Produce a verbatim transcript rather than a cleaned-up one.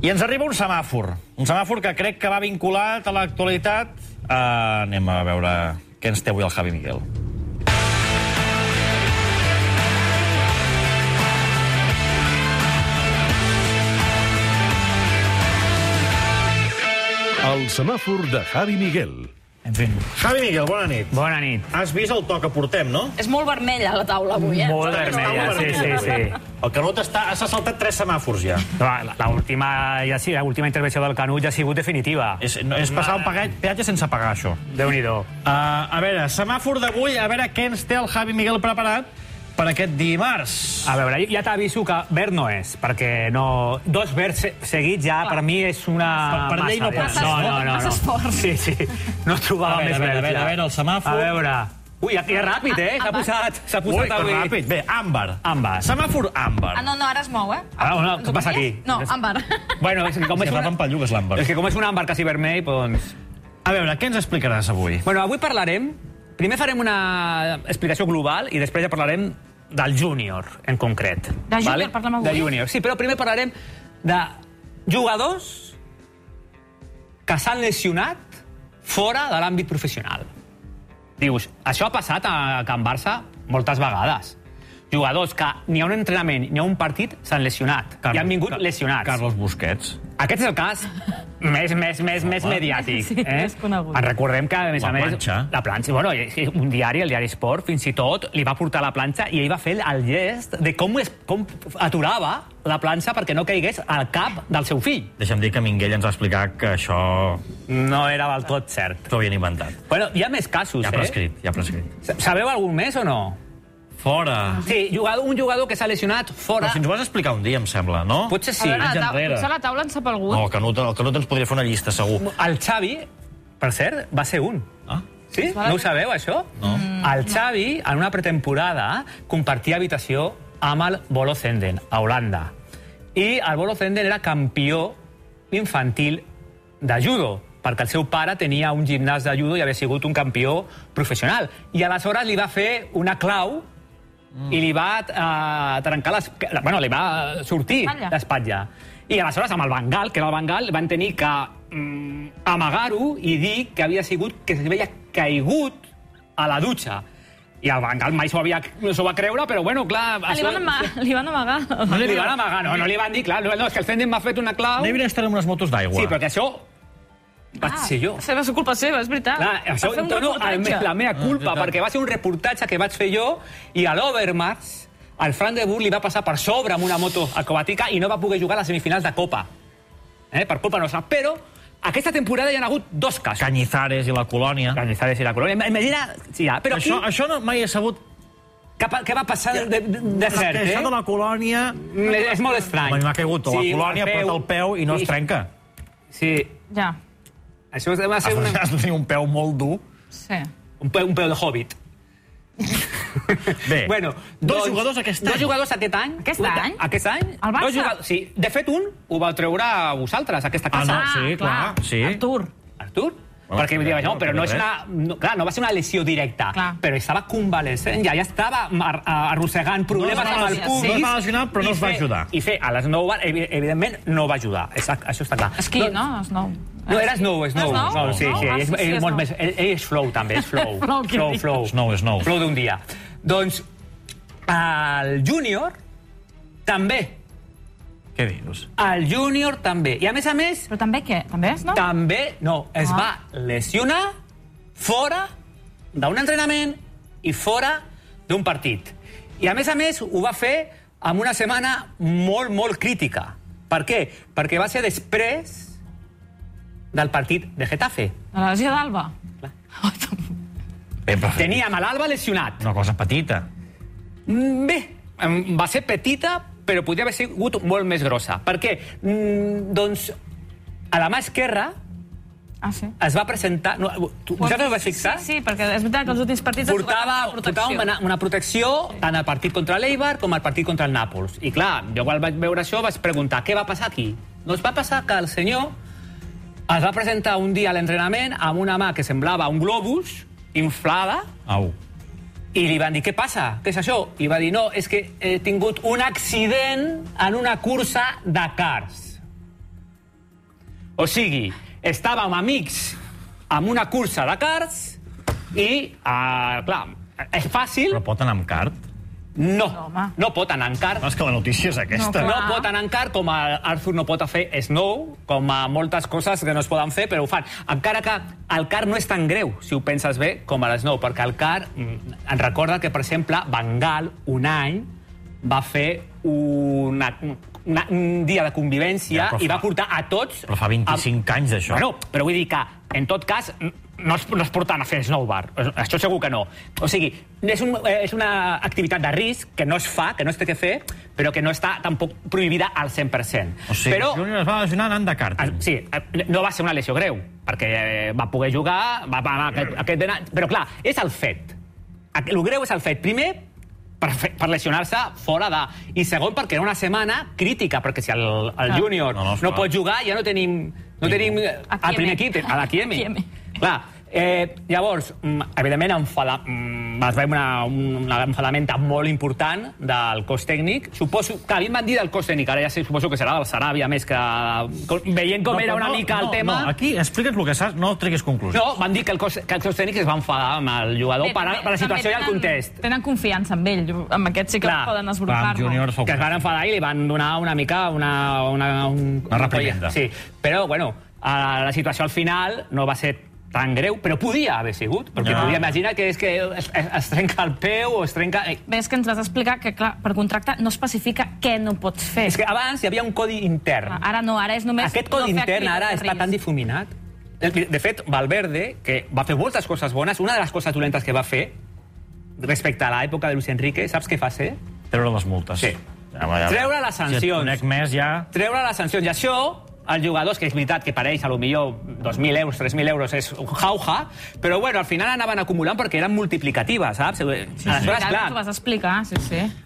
I ens arriba un semàfor. Un semàfor que crec que va vinculat a l'actualitat. Uh, anem a veure què ens té avui el Javi Miguel. El semàfor de Javi Miguel. En fi. Javi Miguel, bona nit. Bona nit. Has vist el to que portem, no? És molt vermella la taula avui, eh? Molt vermella, sí, sí, sí. El Canut està, s'ha saltat tres semàfors ja. L'última ja sí, l'última intervenció del Canut ja ha sigut definitiva. És, no, és passar un pagat, peatge sense pagar, això. Déu-n'hi-do. Uh, a veure, semàfor d'avui, a veure què ens té el Javi Miguel preparat per aquest dimarts. A veure, ja t'aviso que verd no és, perquè no... Dos verds seguits ja, per mi, és una... Per, per llei no pot ser. No, no, no. Massa esport. Sí, sí. No trobava més verds. A veure, a veure, el semàfor. A veure... Ui, aquí és ràpid, eh? S'ha posat... S'ha posat Ui, avui... ràpid. Bé, àmbar. Àmbar. Semàfor àmbar. Ah, no, no, ara es mou, eh? Ah, no, què passa aquí? No, àmbar. Bueno, és que com és Si una... rapen pel l'àmbar. És que com és un àmbar quasi vermell, doncs... A veure, què ens explicaràs avui? Bueno, avui parlarem... Primer farem una explicació global i després ja parlarem del júnior, en concret. De júnior vale? parlem avui? De júnior, sí, però primer parlarem de jugadors que s'han lesionat fora de l'àmbit professional. Dius, això ha passat a Can Barça moltes vegades. Jugadors que ni a un entrenament ni a un partit s'han lesionat. Carlos, I han vingut lesionats. Carlos Busquets. Aquest és el cas més, més, més, més mediàtic. Sí, eh? més conegut. En recordem que, a més La a més... planxa. La planxa. Bueno, un diari, el diari Esport, fins i tot, li va portar la planxa i ell va fer el gest de com, es, com aturava la planxa perquè no caigués al cap del seu fill. Deixa'm dir que Minguell ens va explicar que això No era del tot cert. t'ho havien inventat. Bueno, hi ha més casos, Ja eh? prescrit, ja prescrit. Sabeu algun més o no? Fora. Sí, jugador, un jugador que s'ha lesionat fora... Però si ens ho vas explicar un dia, em sembla, no? Potser sí. A veure, anys la, ta enrere. potser la taula en sap algú. No, el Canut, el Canut ens podria fer una llista, segur. El Xavi, per cert, va ser un. Ah? Sí? No ho sabeu, això? No. El Xavi, en una pretemporada, compartia habitació amb el Bolo Zenden, a Holanda. I el Bolo Zenden era campió infantil de judo, perquè el seu pare tenia un gimnàs de judo i havia sigut un campió professional. I aleshores li va fer una clau mm. i li va eh, trencar les... Bueno, li va sortir l'espatlla. I aleshores, amb el Bengal, que era el Bengal, van tenir que mm, amagar-ho i dir que havia sigut que s'havia caigut a la dutxa. I el Bengal mai s'ho va creure, però bueno, clar... Ah, li, van ama li van amagar. No li van amagar, no, no li van dir, clar, no, no, és que el Zenden m'ha fet una clau... Devien estar amb unes motos d'aigua. Sí, perquè això vaig ser jo. Ah, va ser culpa seva, és veritat. Clar, això Va fer un dono reportatge. la meva culpa, perquè va ser un reportatge que vaig fer jo i a l'Overmars, al Frank de Boer li va passar per sobre amb una moto acrobàtica i no va poder jugar a les semifinals de Copa. Eh? Per culpa nostra. Però aquesta temporada hi ha hagut dos casos. Canyizares i la Colònia. Canyizares i la Colònia. Imagina... Sí, ja. Però Això, aquí... això no, mai he sabut... Què, què va passar de, de, de cert, eh? Això de la Colònia... És molt estrany. M'ha caigut a la Colònia, porta el peu i no es trenca. Sí. Ja. Això va ser una... Has de tenir un peu molt dur. Sí. Un peu, un peu de hobbit. Bé, bueno, dos doncs, jugadors aquest any. Dos jugadors aquest any. Aquest any? Aquest any. El Barça? Dos jugadors, sí. De fet, un ho vau treure a vosaltres, aquesta Ah, casa. no, sí, clar. Sí. Artur. Artur? Bueno, perquè diuen, no, però no, és res. una, no, clar, no va ser una lesió directa, Clar. però estava convalescent, ja, ja estava ar arrossegant problemes No es va amb el lesionar, pubis. no es va lesionar, però no i es va fer- ajudar. I fer, a les nou, evi- evidentment, no va ajudar. Exacte, això està clar. Esquí, no? Snow. No, era Snow, Snow. No, Snow? No, sí, sí, Ah, ell, sí, sí, ell, és molt Snow. més, ell, ell és flow, també, és flow. Flow, què flow, dius? flow. Snow, Snow. Flow d'un dia. Doncs, el júnior també. Què dius? El júnior també. I a més a més, Però també què? També és, no? també, no, es Ah. va lesionar fora d'un entrenament i fora d'un partit. I a més a més ho va fer amb una setmana molt, molt crítica. Per què? Perquè va ser després del partit de Getafe. A la lesió d'Alba. Clar. Bé, però Teníem a l'Alba lesionat. una cosa petita. Mm, Bé, em, va ser petita, però podria haver sigut molt més grossa. Per què? Mm, doncs, a la mà esquerra Ah, sí? es va presentar... No, tu, vosaltres ho vas fixar? Sí, sí, perquè és veritat que els últims partits... ha Portava, jugat amb portava protecció. una, una protecció tant al partit contra l'Eibar com al partit contra el Nàpols. I clar, jo quan vaig veure això vaig preguntar què va passar aquí? Doncs va passar que el senyor es va presentar un dia a l'entrenament amb una mà que semblava un globus inflada Au. i li van dir, què passa? Què és això? I va dir, no, és que he tingut un accident en una cursa de cars. O sigui, estàvem amics amb una cursa de karts i, uh, clar, és fàcil... Però pot anar amb kart? No, No, no pot anar en kart. No, és que la notícia és aquesta. No, No clar. pot anar en kart, com Arthur no pot fer snow, com a moltes coses que no es poden fer, però ho fan. Encara que el kart no és tan greu, si ho penses bé, com a l'snow, perquè el kart mm, em recorda que, per exemple, Bengal, un any, va fer una, una, un dia de convivència Ja, però i va fa- portar a tots... Però fa vint-i-cinc anys, d'això. Bueno, però vull dir que, en tot cas, no es, no es porten a fer snowboard. Això segur que no. O sigui, és, un, és una activitat de risc que no es fa, que no es té que fer, però que no està tampoc prohibida al cent per cent. O sigui, però, Júnior es va lesionar anant de kàrting. sí, no va ser una lesió greu, perquè va poder jugar, va pagar aquest, aquest dinar... Però, clar, és el fet. El greu és el fet. Primer, per, fer- per lesionar-se fora de... I segon, perquè era una setmana crítica, perquè si el, el júnior No, no, no, esclar. no pot jugar, ja no tenim, no tenim el primer equip, a la Kiemi. Kiemi. Clar, eh, llavors, mm, evidentment, enfada, mm, es va una, una enfadamenta molt important del cos tècnic. Suposo que a mi em van dir del cos tècnic, ara ja sé, suposo que serà del Saràbia, més que... Veient com No, era però una no, mica el no, tema... No, aquí explica't el que saps, no treguis conclusions. No, van dir que el cos, que el cos tècnic es va enfadar amb el jugador Bé, per, també- per la situació i el també context. Tenen, tenen confiança en ell. Amb aquest sí que Clar, poden Clar, esbrufar-lo. amb Júnior sou... Que es van enfadar i li van donar una mica una... Una, un, Una reprimenda. Sí, però, bueno, a la situació al final no va ser tan greu, però podia haver sigut, perquè Ja. podia imaginar que és que es, es, es trenca el peu o es trenca... Eh, Bé, és que ens vas explicar que, clar, per contracte no especifica què no pots fer. És que abans hi havia un codi intern. Ara no, ara és només... Aquest codi no fer intern ara activitats de està risc. tan difuminat. De de fet, Valverde, que va fer moltes coses bones, una de les coses dolentes que va fer respecte a l'època de Luis Enrique, saps què fa ser? Treure les multes. Sí. Ja, ja, Treure les Si et sancions. conec més, ja... Treure les sancions. I això, els jugadors, que és veritat que pareix a lo millor dos mil euros, tres mil euros, és un jauja, però bueno, al final anaven acumulant perquè eren multiplicatives, saps? Sí, Aleshores, clar, t'ho vas explicar, sí, sí.